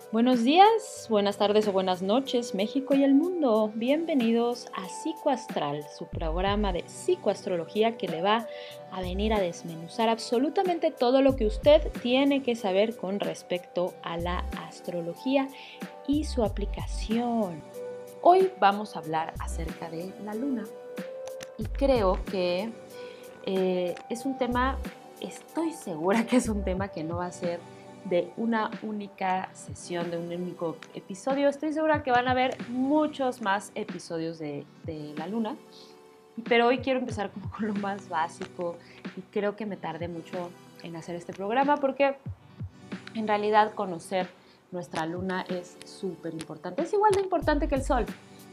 Buenos días, buenas tardes o buenas noches, México y el mundo. Bienvenidos a Psicoastral, su programa de psicoastrología que le va a venir a desmenuzar absolutamente todo lo que usted tiene que saber con respecto a la astrología y su aplicación. Hoy vamos a hablar acerca de la luna y creo que es un tema, estoy segura que es un tema que no va a ser de una única sesión, de un único episodio. Estoy segura que van a haber muchos más episodios de la luna, pero hoy quiero empezar como con lo más básico y creo que me tardé mucho en hacer este programa porque en realidad conocer nuestra luna es súper importante. Es igual de importante que el sol.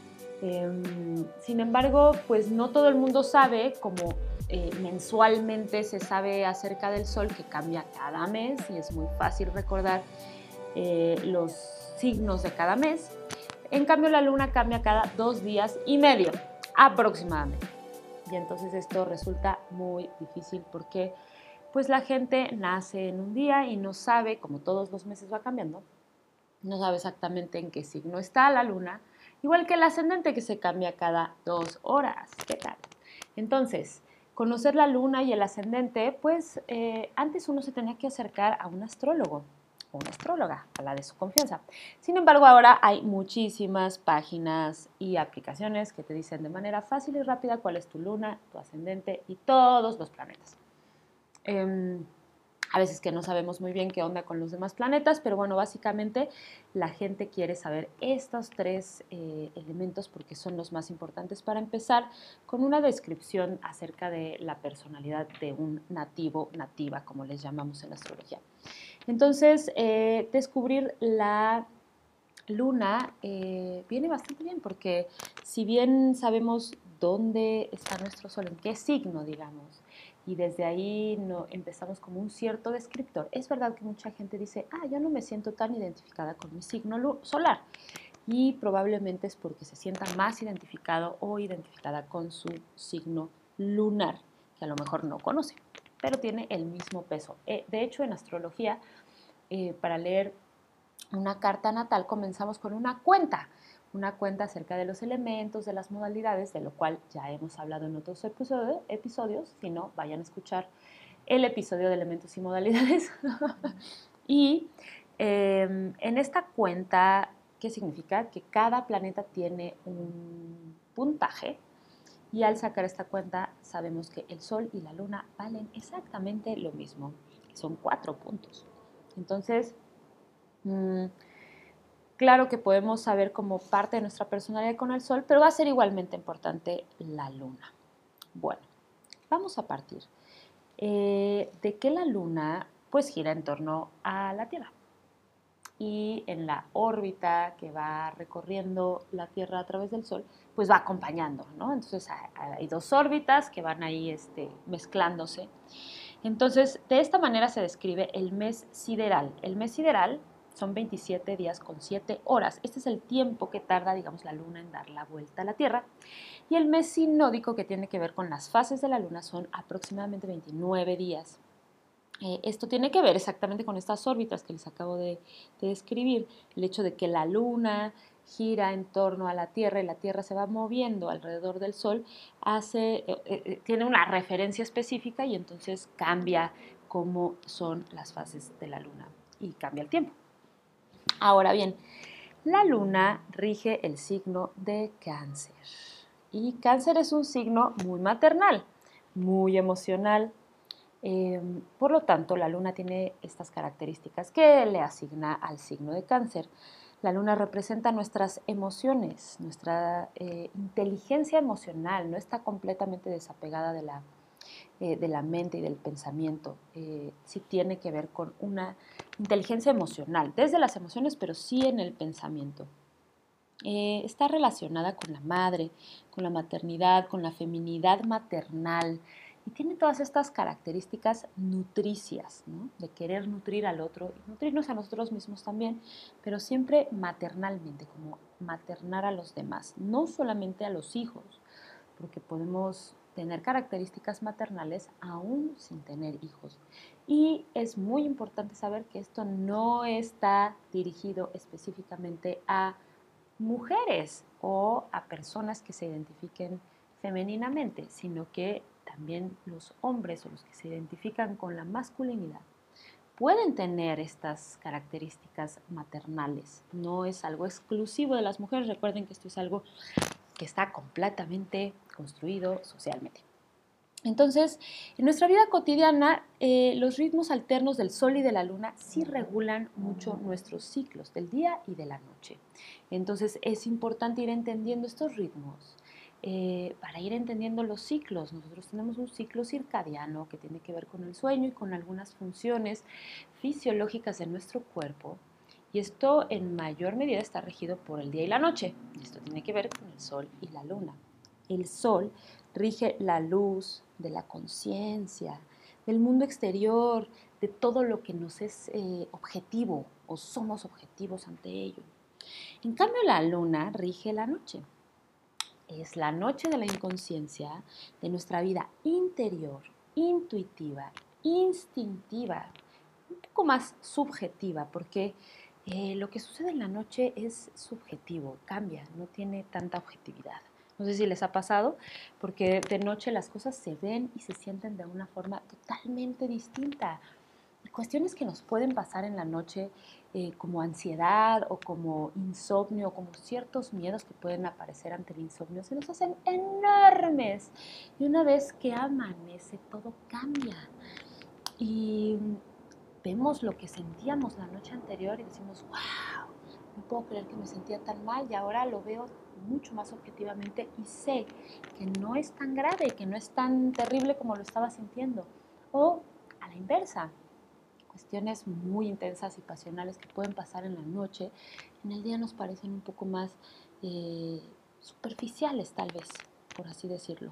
Sin embargo, pues no todo el mundo sabe, como mensualmente se sabe acerca del sol, que cambia cada mes y es muy fácil recordar los signos de cada mes. En cambio, la luna cambia cada 2 días y medio aproximadamente. Y entonces esto resulta muy difícil porque pues la gente nace en un día y no sabe, como todos los meses va cambiando, no sabe exactamente en qué signo está la luna, igual que el ascendente que se cambia cada 2 horas. ¿Qué tal? Entonces, conocer la luna y el ascendente, pues antes uno se tenía que acercar a un astrólogo o una astróloga, a la de su confianza. Sin embargo, ahora hay muchísimas páginas y aplicaciones que te dicen de manera fácil y rápida cuál es tu luna, tu ascendente y todos los planetas. A veces que no sabemos muy bien qué onda con los demás planetas, pero bueno, básicamente la gente quiere saber estos tres elementos porque son los más importantes para empezar con una descripción acerca de la personalidad de un nativo, nativa, como les llamamos en la astrología. Entonces, descubrir la luna viene bastante bien porque si bien sabemos dónde está nuestro sol, en qué signo, digamos, y desde ahí empezamos como un cierto descriptor. Es verdad que mucha gente dice, yo no me siento tan identificada con mi signo solar, y probablemente es porque se sienta más identificado o identificada con su signo lunar, que a lo mejor no conoce, pero tiene el mismo peso. De hecho, en astrología, para leer una carta natal comenzamos con una cuenta acerca de los elementos, de las modalidades, de lo cual ya hemos hablado en otros episodios. Si no, vayan a escuchar el episodio de elementos y modalidades. Y en esta cuenta, ¿qué significa? Que cada planeta tiene un puntaje, y al sacar esta cuenta sabemos que el Sol y la Luna valen exactamente lo mismo, que son 4 puntos. Entonces, claro que podemos saber como parte de nuestra personalidad con el Sol, pero va a ser igualmente importante la Luna. Bueno, vamos a partir de que la Luna pues gira en torno a la Tierra, y en la órbita que va recorriendo la Tierra a través del Sol, pues va acompañando, ¿no? Entonces hay dos órbitas que van ahí mezclándose. Entonces, de esta manera se describe el mes sideral. El mes sideral son 27 días con 7 horas. Este es el tiempo que tarda, digamos, la Luna en dar la vuelta a la Tierra. Y el mes sinódico, que tiene que ver con las fases de la Luna, son aproximadamente 29 días. Esto tiene que ver exactamente con estas órbitas que les acabo de describir. El hecho de que la Luna gira en torno a la Tierra y la Tierra se va moviendo alrededor del Sol, tiene una referencia específica, y entonces cambia cómo son las fases de la Luna y cambia el tiempo. Ahora bien, la Luna rige el signo de Cáncer, y Cáncer es un signo muy maternal, muy emocional. Por lo tanto, la luna tiene estas características que le asigna al signo de Cáncer. La luna representa nuestras emociones, nuestra inteligencia emocional, no está completamente desapegada de la mente y del pensamiento. Sí tiene que ver con una inteligencia emocional, desde las emociones, pero sí en el pensamiento. Está relacionada con la madre, con la maternidad, con la feminidad maternal, y tiene todas estas características nutricias, ¿no? De querer nutrir al otro y nutrirnos a nosotros mismos también, pero siempre maternalmente, como maternar a los demás, no solamente a los hijos, porque podemos tener características maternales aún sin tener hijos. Y es muy importante saber que esto no está dirigido específicamente a mujeres o a personas que se identifiquen femeninamente, sino que también los hombres o los que se identifican con la masculinidad pueden tener estas características maternales. No es algo exclusivo de las mujeres. Recuerden que esto es algo que está completamente construido socialmente. Entonces, en nuestra vida cotidiana, los ritmos alternos del sol y de la luna sí regulan mucho nuestros ciclos del día y de la noche. Entonces, es importante ir entendiendo estos ritmos para ir entendiendo los ciclos. Nosotros tenemos un ciclo circadiano que tiene que ver con el sueño y con algunas funciones fisiológicas de nuestro cuerpo. Y esto en mayor medida está regido por el día y la noche. Esto tiene que ver con el sol y la luna. El sol rige la luz de la conciencia, del mundo exterior, de todo lo que nos es objetivo o somos objetivos ante ello. En cambio, la luna rige la noche. Es la noche de la inconsciencia, de nuestra vida interior, intuitiva, instintiva, un poco más subjetiva, porque lo que sucede en la noche es subjetivo, cambia, no tiene tanta objetividad. No sé si les ha pasado, porque de noche las cosas se ven y se sienten de una forma totalmente distinta. Cuestiones que nos pueden pasar en la noche, como ansiedad o como insomnio, como ciertos miedos que pueden aparecer ante el insomnio, se nos hacen enormes. Y una vez que amanece, todo cambia. Y vemos lo que sentíamos la noche anterior y decimos, wow, no puedo creer que me sentía tan mal y ahora lo veo mucho más objetivamente y sé que no es tan grave, que no es tan terrible como lo estaba sintiendo. O a la inversa, cuestiones muy intensas y pasionales que pueden pasar en la noche, en el día nos parecen un poco más superficiales tal vez, por así decirlo.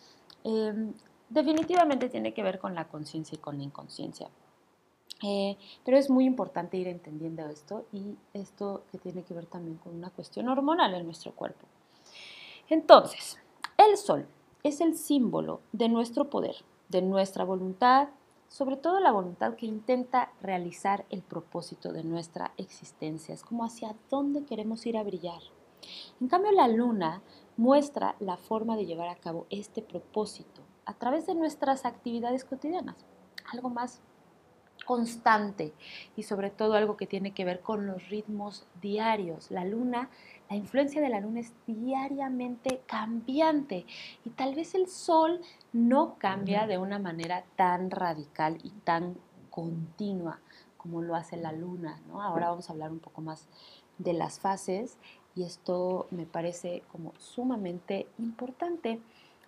Definitivamente tiene que ver con la conciencia y con la inconsciencia. Pero es muy importante ir entendiendo esto y esto que tiene que ver también con una cuestión hormonal en nuestro cuerpo. Entonces, el sol es el símbolo de nuestro poder, de nuestra voluntad, sobre todo la voluntad que intenta realizar el propósito de nuestra existencia. Es como hacia dónde queremos ir a brillar. En cambio, la luna muestra la forma de llevar a cabo este propósito a través de nuestras actividades cotidianas, algo más constante y sobre todo algo que tiene que ver con los ritmos diarios. La luna, la influencia de la luna es diariamente cambiante y tal vez el sol no cambia de una manera tan radical y tan continua como lo hace la luna, ¿no? Ahora vamos a hablar un poco más de las fases y esto me parece como sumamente importante.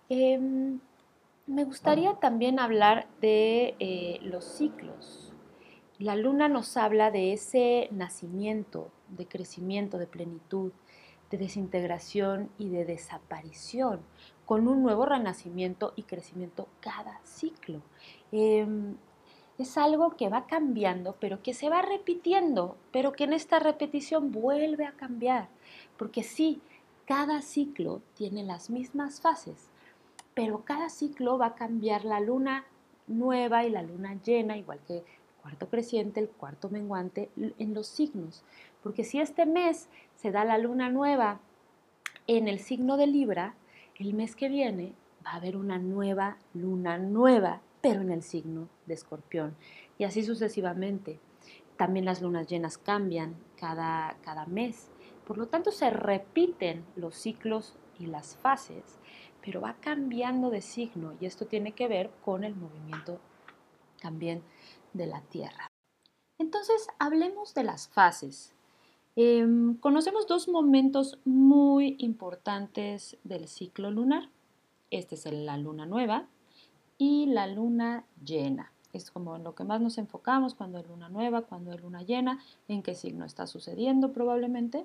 Me gustaría también hablar de los ciclos. La luna nos habla de ese nacimiento, de crecimiento, de plenitud, de desintegración y de desaparición, con un nuevo renacimiento y crecimiento cada ciclo. Es algo que va cambiando, pero que se va repitiendo, pero que en esta repetición vuelve a cambiar, porque sí, cada ciclo tiene las mismas fases, pero cada ciclo va a cambiar la luna nueva y la luna llena, igual que el cuarto creciente, el cuarto menguante, en los signos. Porque si este mes se da la luna nueva en el signo de Libra, el mes que viene va a haber una nueva luna nueva, pero en el signo de Escorpión. Y así sucesivamente. También las lunas llenas cambian cada mes. Por lo tanto, se repiten los ciclos y las fases, pero va cambiando de signo y esto tiene que ver con el movimiento también de la Tierra. Entonces, hablemos de las fases. Conocemos dos momentos muy importantes del ciclo lunar. Este es la luna nueva y la luna llena. Es como en lo que más nos enfocamos cuando hay luna nueva, cuando hay luna llena, en qué signo está sucediendo probablemente.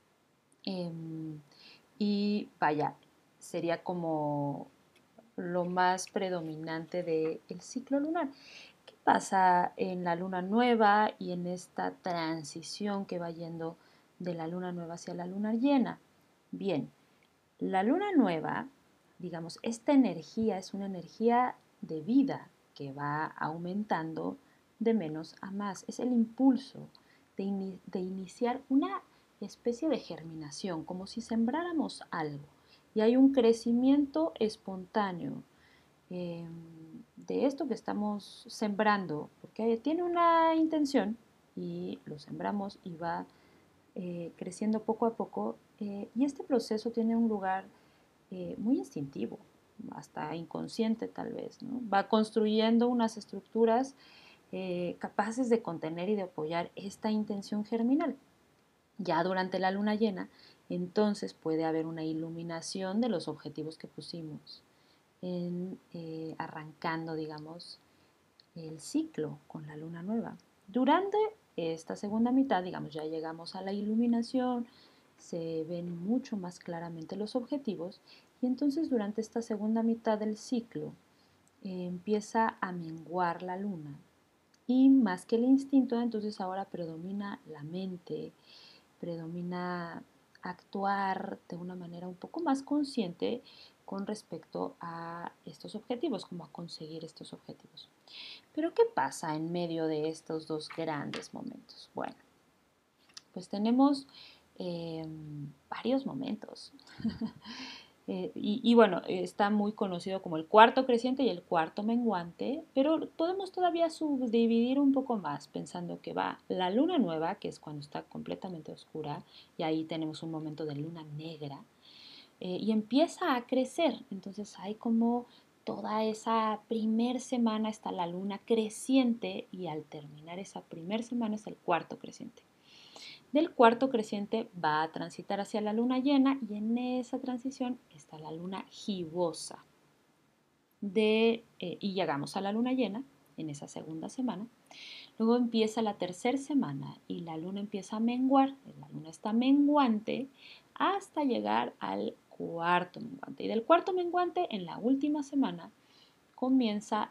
Y vaya, sería como lo más predominante del ciclo lunar. ¿Qué pasa en la luna nueva y en esta transición que va yendo de la luna nueva hacia la luna llena? Bien, la luna nueva digamos, esta energía es una energía de vida que va aumentando de menos a más. Es el impulso de iniciar una especie de germinación, como si sembráramos algo. Y hay un crecimiento espontáneo eh, de esto que estamos sembrando, porque tiene una intención y lo sembramos y va creciendo poco a poco. Y este proceso tiene un lugar muy instintivo, hasta inconsciente tal vez, ¿no? Va construyendo unas estructuras capaces de contener y de apoyar esta intención germinal. Ya durante la luna llena, entonces puede haber una iluminación de los objetivos que pusimos arrancando, digamos, el ciclo con la luna nueva. Durante esta segunda mitad, digamos, ya llegamos a la iluminación, se ven mucho más claramente los objetivos y entonces durante esta segunda mitad del ciclo empieza a menguar la luna y más que el instinto, entonces ahora predomina la mente, predomina actuar de una manera un poco más consciente con respecto a estos objetivos, como a conseguir estos objetivos. Pero ¿qué pasa en medio de estos dos grandes momentos? Bueno, pues tenemos varios momentos. Y bueno, está muy conocido como el cuarto creciente y el cuarto menguante, pero podemos todavía subdividir un poco más pensando que va la luna nueva, que es cuando está completamente oscura, y ahí tenemos un momento de luna negra, y empieza a crecer. Entonces hay como toda esa primer semana está la luna creciente y al terminar esa primer semana es el cuarto creciente. Del cuarto creciente va a transitar hacia la luna llena y en esa transición está la luna gibosa. Y llegamos a la luna llena en esa segunda semana. Luego empieza la tercera semana y la luna empieza a menguar. La luna está menguante hasta llegar al cuarto menguante. Y del cuarto menguante, en la última semana, comienza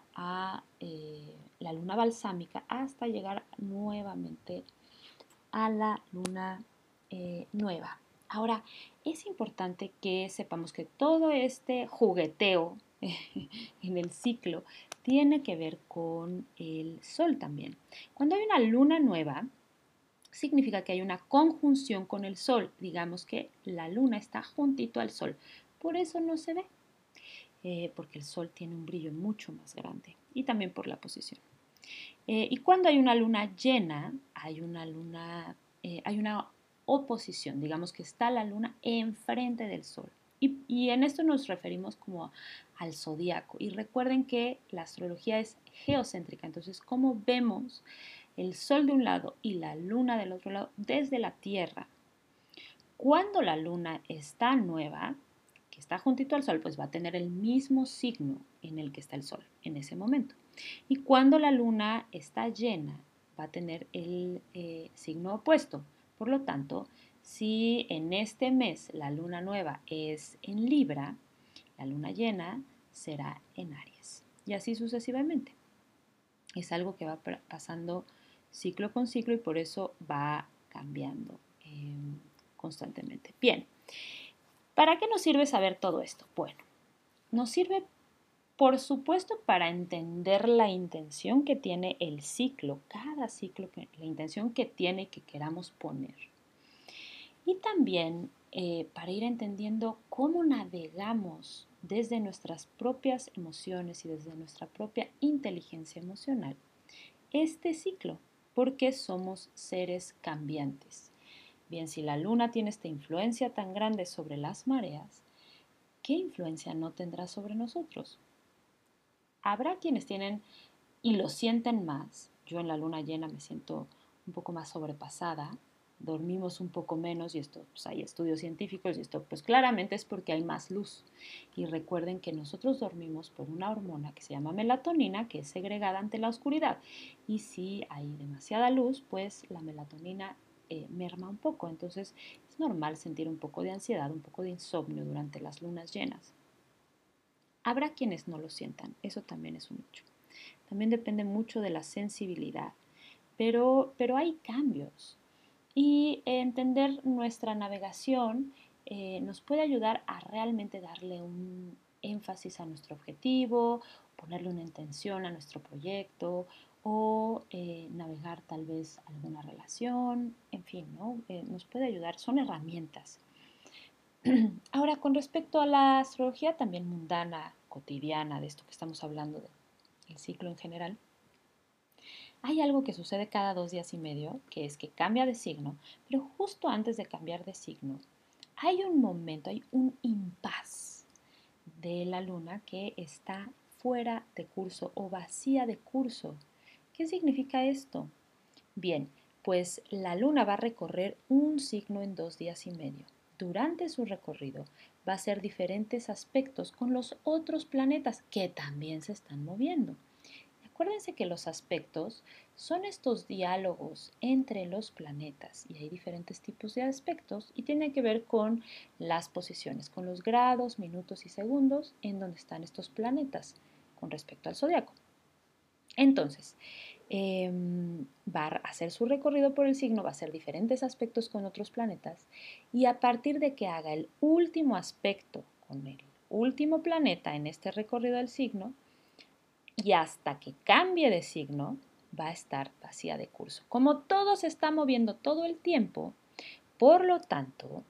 la luna balsámica hasta llegar nuevamente a la luna nueva. Ahora, es importante que sepamos que todo este jugueteo en el ciclo tiene que ver con el Sol también. Cuando hay una luna nueva, significa que hay una conjunción con el Sol. Digamos que la luna está juntito al Sol. Por eso no se ve, porque el Sol tiene un brillo mucho más grande y también por la posición. Y cuando hay una luna llena, hay una oposición, digamos que está la luna enfrente del sol. Y en esto nos referimos como al zodíaco. Y recuerden que la astrología es geocéntrica, entonces cómo vemos el sol de un lado y la luna del otro lado desde la Tierra. Cuando la luna está nueva, que está juntito al sol, pues va a tener el mismo signo en el que está el sol en ese momento. Y cuando la luna está llena, va a tener el signo opuesto. Por lo tanto, si en este mes la luna nueva es en Libra, la luna llena será en Aries. Y así sucesivamente. Es algo que va pasando ciclo con ciclo y por eso va cambiando constantemente. Bien, ¿para qué nos sirve saber todo esto? Bueno, nos sirve por supuesto para entender la intención que tiene el ciclo, cada ciclo, la intención que tiene que queramos poner. Y también para ir entendiendo cómo navegamos desde nuestras propias emociones y desde nuestra propia inteligencia emocional este ciclo, porque somos seres cambiantes. Bien, si la luna tiene esta influencia tan grande sobre las mareas, ¿qué influencia no tendrá sobre nosotros? Habrá quienes tienen y lo sienten más. Yo en la luna llena me siento un poco más sobrepasada, dormimos un poco menos y esto, pues hay estudios científicos y esto pues claramente es porque hay más luz. Y recuerden que nosotros dormimos por una hormona que se llama melatonina, que es segregada ante la oscuridad. Y si hay demasiada luz, pues la melatonina merma un poco. Entonces es normal sentir un poco de ansiedad, un poco de insomnio durante las lunas llenas. Habrá quienes no lo sientan, eso también es un hecho. También depende mucho de la sensibilidad, pero hay cambios. Y entender nuestra navegación nos puede ayudar a realmente darle énfasis a nuestro objetivo, ponerle una intención a nuestro proyecto o navegar tal vez alguna relación, en fin, ¿no? Nos puede ayudar, son herramientas. Ahora, con respecto a la astrología también mundana, cotidiana, de esto que estamos hablando del ciclo en general, hay algo que sucede cada 2 días y medio, que es que cambia de signo, pero justo antes de cambiar de signo, hay un momento, hay un impas de la luna que está fuera de curso o vacía de curso. ¿Qué significa esto? Bien, pues la luna va a recorrer un signo en 2 días y medio. Durante su recorrido va a hacer diferentes aspectos con los otros planetas que también se están moviendo. Acuérdense que los aspectos son estos diálogos entre los planetas y hay diferentes tipos de aspectos y tienen que ver con las posiciones, con los grados, minutos y segundos en donde están estos planetas con respecto al zodiaco. Entonces, va a hacer su recorrido por el signo, va a hacer diferentes aspectos con otros planetas y a partir de que haga el último aspecto con el último planeta en este recorrido del signo, y hasta que cambie de signo va a estar vacía de curso. Como todo se está moviendo todo el tiempo, por lo tanto,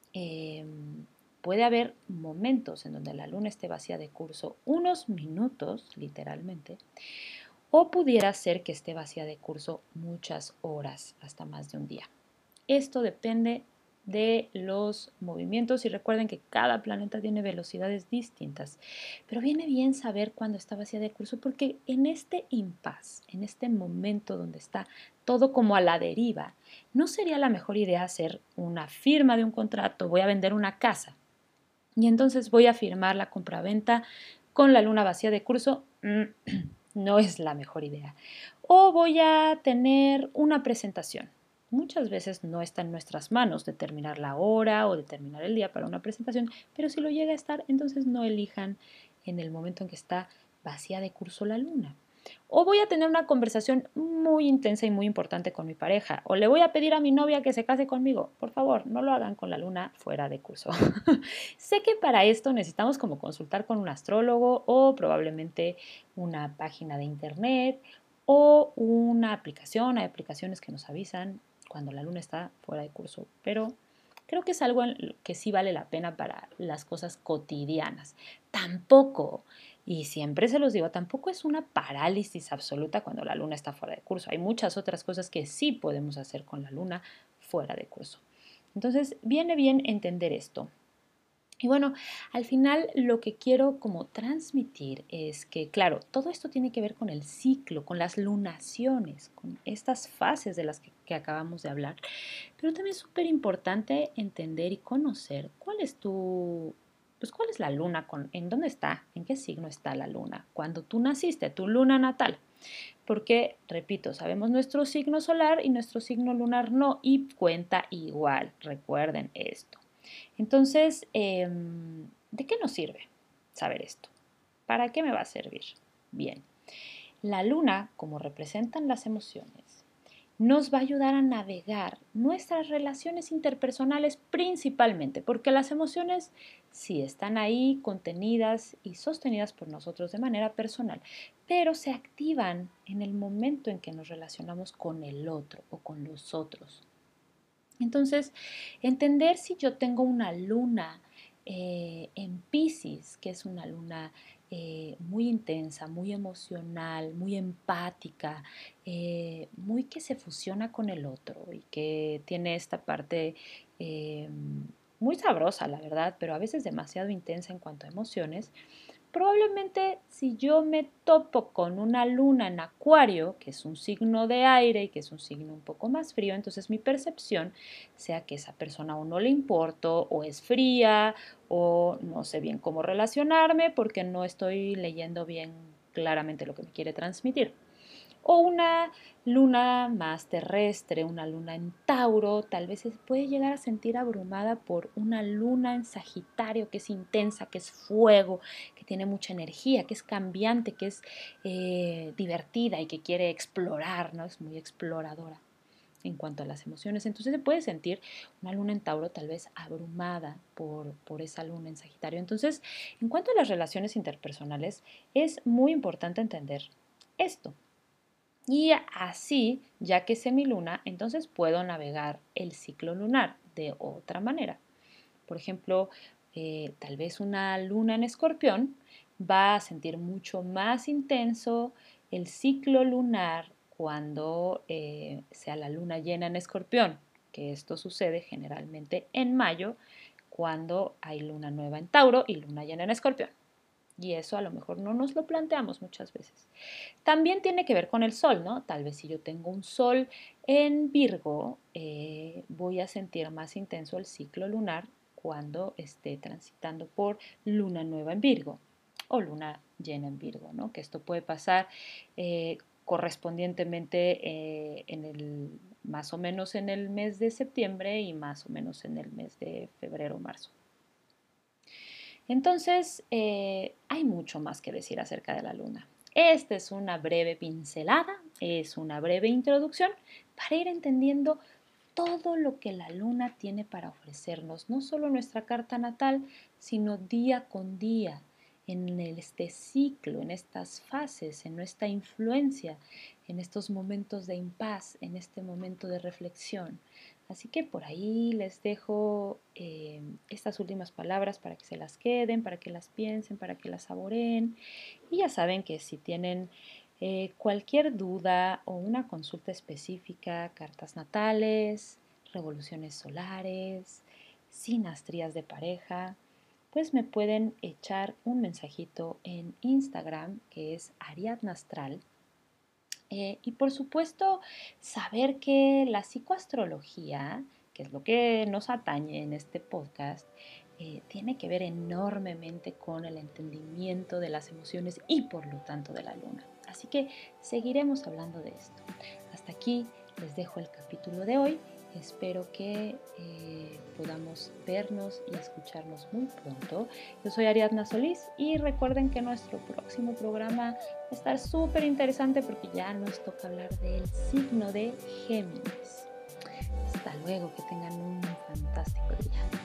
puede haber momentos en donde la luna esté vacía de curso, unos minutos literalmente, o pudiera ser que esté vacía de curso muchas horas, hasta más de un día. Esto depende de los movimientos y recuerden que cada planeta tiene velocidades distintas, pero viene bien saber cuándo está vacía de curso porque en este impasse, en este momento donde está todo como a la deriva, no sería la mejor idea hacer una firma de un contrato, voy a vender una casa y entonces voy a firmar la compraventa con la luna vacía de curso. No es la mejor idea. O voy a tener una presentación. Muchas veces no está en nuestras manos determinar la hora o determinar el día para una presentación, pero si lo llega a estar, entonces no elijan en el momento en que está vacía de curso la luna. O voy a tener una conversación muy intensa y muy importante con mi pareja. O le voy a pedir a mi novia que se case conmigo. Por favor, no lo hagan con la luna fuera de curso. Sé que para esto necesitamos como consultar con un astrólogo o probablemente una página de internet o una aplicación. Hay aplicaciones que nos avisan cuando la luna está fuera de curso, pero creo que es algo que sí vale la pena para las cosas cotidianas. Tampoco, y siempre se los digo, tampoco es una parálisis absoluta cuando la luna está fuera de curso. Hay muchas otras cosas que sí podemos hacer con la luna fuera de curso. Entonces, viene bien entender esto. Y bueno, al final lo que quiero como transmitir es que, claro, todo esto tiene que ver con el ciclo, con las lunaciones, con estas fases de las que acabamos de hablar. Pero también es súper importante entender y conocer cuál es la luna, en dónde está, en qué signo está la luna, cuando tú naciste, tu luna natal. Porque, repito, sabemos nuestro signo solar y nuestro signo lunar no, y cuenta igual, recuerden esto. Entonces, ¿de qué nos sirve saber esto? ¿Para qué me va a servir? Bien, la luna, como representan las emociones, nos va a ayudar a navegar nuestras relaciones interpersonales principalmente, porque las emociones sí están ahí contenidas y sostenidas por nosotros de manera personal, pero se activan en el momento en que nos relacionamos con el otro o con los otros. Entonces, entender si yo tengo una luna en Piscis, que es una luna muy intensa, muy emocional, muy empática, muy que se fusiona con el otro y que tiene esta parte muy sabrosa, la verdad, pero a veces demasiado intensa en cuanto a emociones. Probablemente si yo me topo con una luna en Acuario, que es un signo de aire y que es un signo un poco más frío, entonces mi percepción sea que esa persona o no le importo, o es fría, o no sé bien cómo relacionarme porque no estoy leyendo bien claramente lo que me quiere transmitir. O una luna más terrestre, una luna en Tauro, tal vez se puede llegar a sentir abrumada por una luna en Sagitario que es intensa, que es fuego, que tiene mucha energía, que es cambiante, que es divertida y que quiere explorar, ¿no? Es muy exploradora. en cuanto a las emociones. Entonces se puede sentir una luna en Tauro tal vez abrumada por esa luna en Sagitario. Entonces, en cuanto a las relaciones interpersonales, es muy importante entender esto. Y así, ya que es semiluna, entonces puedo navegar el ciclo lunar de otra manera. Por ejemplo, tal vez una luna en Escorpión va a sentir mucho más intenso el ciclo lunar cuando sea la luna llena en Escorpión, que esto sucede generalmente en mayo, cuando hay luna nueva en Tauro y luna llena en Escorpión. Y eso a lo mejor no nos lo planteamos muchas veces. También tiene que ver con el sol, ¿no? Tal vez si yo tengo un sol en Virgo, voy a sentir más intenso el ciclo lunar cuando esté transitando por luna nueva en Virgo o luna llena en Virgo, ¿no? Que esto puede pasar correspondientemente más o menos en el mes de septiembre y más o menos en el mes de febrero o marzo. Entonces, hay mucho más que decir acerca de la luna. Esta es una breve pincelada, es una breve introducción para ir entendiendo todo lo que la luna tiene para ofrecernos, no solo nuestra carta natal, sino día con día, en este ciclo, en estas fases, en nuestra influencia, en estos momentos de impas, en este momento de reflexión. Así que por ahí les dejo estas últimas palabras para que se las queden, para que las piensen, para que las saboreen. Y ya saben que si tienen cualquier duda o una consulta específica, cartas natales, revoluciones solares, sinastrías de pareja, pues me pueden echar un mensajito en Instagram, que es Ariadna Astral. Y por supuesto, saber que la psicoastrología, que es lo que nos atañe en este podcast, tiene que ver enormemente con el entendimiento de las emociones y por lo tanto de la luna. Así que seguiremos hablando de esto. Hasta aquí les dejo el capítulo de hoy. Espero que podamos vernos y escucharnos muy pronto. Yo soy Ariadna Solís y recuerden que nuestro próximo programa va a estar súper interesante porque ya nos toca hablar del signo de Géminis. Hasta luego, que tengan un fantástico día.